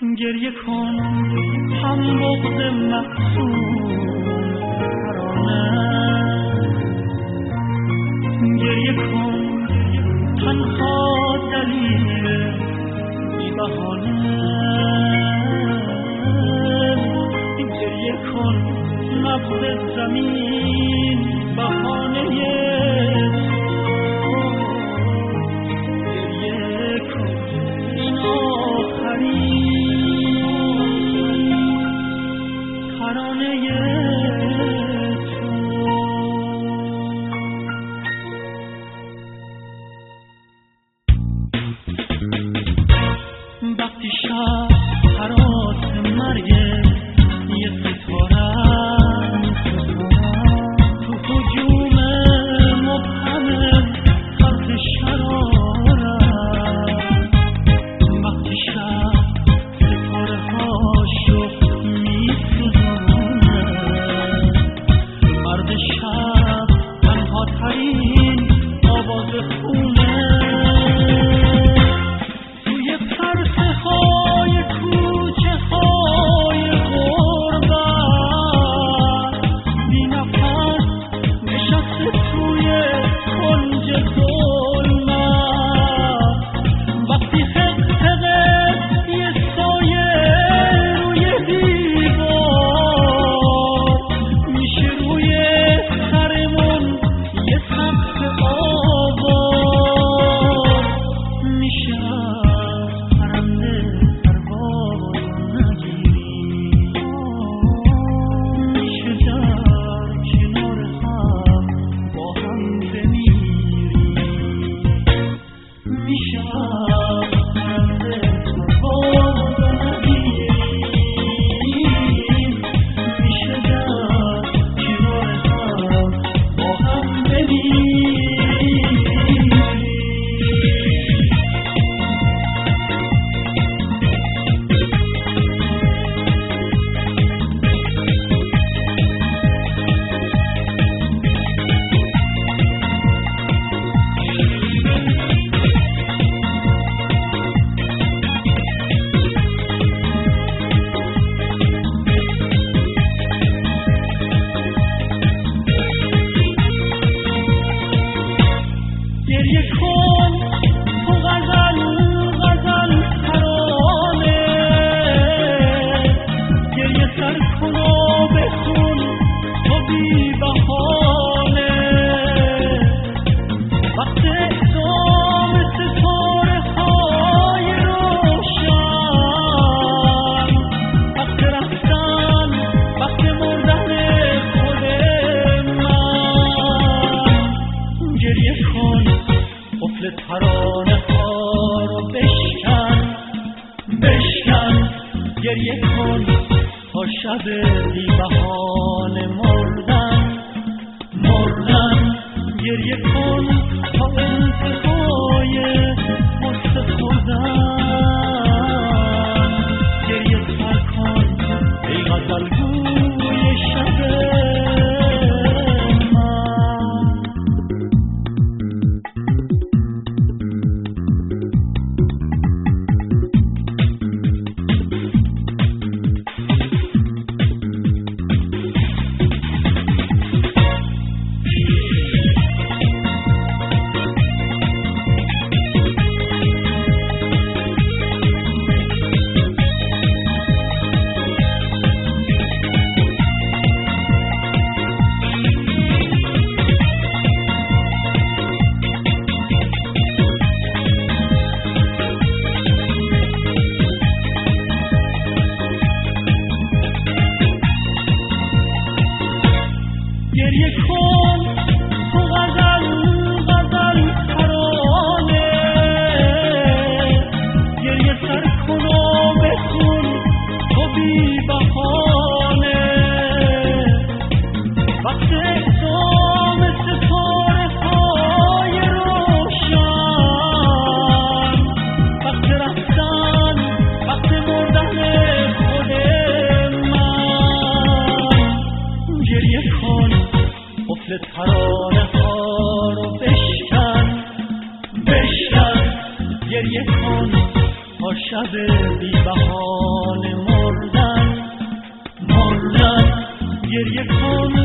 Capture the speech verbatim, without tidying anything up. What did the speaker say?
گریه کن هم بغض مقصود ترانه، گریه کن تنها دلیل بی بهانه، گریه کن نبض زمین بهانه، گریه کن این وقتی شب حراس مرگ یه ستاره تو هجوم مبهم خط شراره، وقتی شب ستاره هاشو میسوزونه، مرد شب تنها ترین آواز خونه، ترانه ها رو بشکن بشکن، گریه کن تا شب بی بهانه مردن مردن، گریه کن تا انتهای غصه خوردن، گریه سر کن ای غزلگوی شب گریه کن تو غزل غزل ترانه، گریه سر کن و بخون تو بی بهانه، وقت اعدام ستاره های روشن، وقت رفتن وقت مردن خود من، گریه کن قفل ترانه ها رو بشکن بشکن، گریه کن تا شب بی بهانه مردن مردن گریه کن